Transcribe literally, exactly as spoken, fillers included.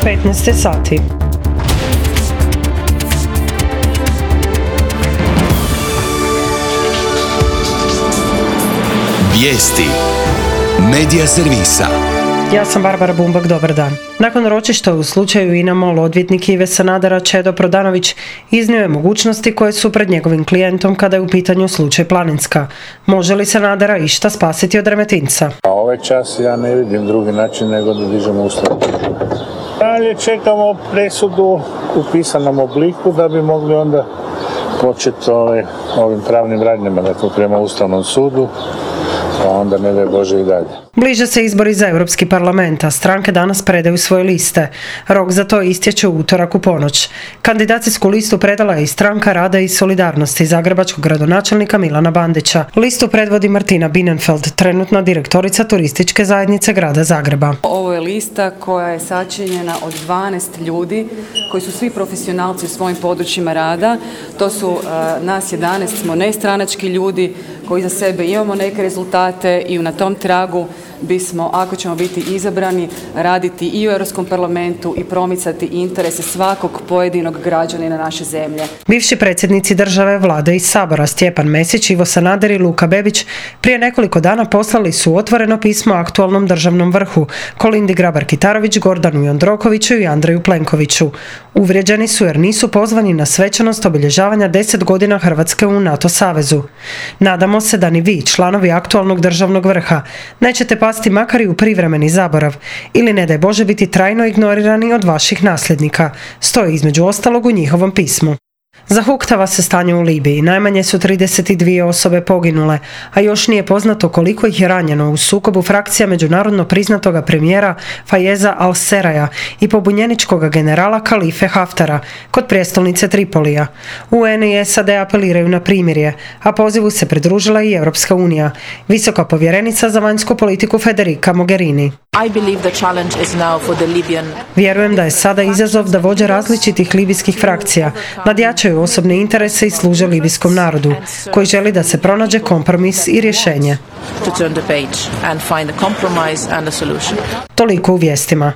petnaest sati. Vijesti Medija servisa. Ja sam Barbara Bumbak, dobar dan. Nakon ročišta u slučaju INA-MOL odvjetnik Ive Sanadera Čedo Prodanović iznio je mogućnosti koje su pred njegovim klijentom kada je u pitanju slučaj Planinska. Može li Sanadera išta spasiti od Remetinca? A ovaj čas ja ne vidim drugi način nego da dižemo ustavnu tužbu. Dalje čekamo presudu u pisanom obliku da bi mogli onda početi ove, ovim pravnim radnjama, dakle prema Ustavnom sudu, a onda ne daj Bože i dalje. Bliže se izbori za Europski parlament, a stranke danas predaju svoje liste. Rok za to istječe u utorak u ponoć. Kandidacijsku listu predala je i Stranka rada i solidarnosti zagrebačkog gradonačelnika Milana Bandića. Listu predvodi Martina Bienenfeld, trenutna direktorica turističke zajednice grada Zagreba. Ovo je lista koja je sačinjena od dvanaest ljudi koji su svi profesionalci u svojim područjima rada. To su uh, nas jedanaest smo nestranački ljudi koji za sebe imamo neke rezultate i na tom tragu bismo, ako ćemo biti izabrani, raditi i u Europskom parlamentu i promicati interese svakog pojedinog građanina naše zemlje. Bivši predsjednici države, vlade i sabora Stjepan Mesić, Ivo Sanader i Luka Bebić prije nekoliko dana poslali su otvoreno pismo aktualnom državnom vrhu Kolindi Grabar-Kitarović, Gordanu Jandrokoviću i Andreju Plenkoviću. Uvrijeđeni su jer nisu pozvani na svečanost obilježavanja deset godina Hrvatske u NATO savezu. Nadamo se da ni vi, članovi aktualnog državnog vrha, nećete pasti makar i u privremeni zaborav ili ne daj Bože biti trajno ignorirani od vaših nasljednika, stoji između ostalog u njihovom pismu. Zahuktava se stanje u Libiji. Najmanje su trideset dvije osobe poginule, a još nije poznato koliko ih je ranjeno u sukobu frakcija međunarodno priznatoga premijera Fajeza al-Seraja i pobunjeničkog generala Kalife Haftara kod prijestolnice Tripolija. U en i es a de apeliraju na primirje, a pozivu se pridružila i Europska unija. Visoka povjerenica za vanjsku politiku Federica Mogherini. I believe the challenge is now for the Libyan. Vjerujem da je sada izazov da vođe različitih libijskih frakcija nadjačaju osobne interese i služe libijskom narodu, koji želi da se pronađe kompromis i rješenje. To turn the page and find a compromise and a solution. Toliko u vijestima.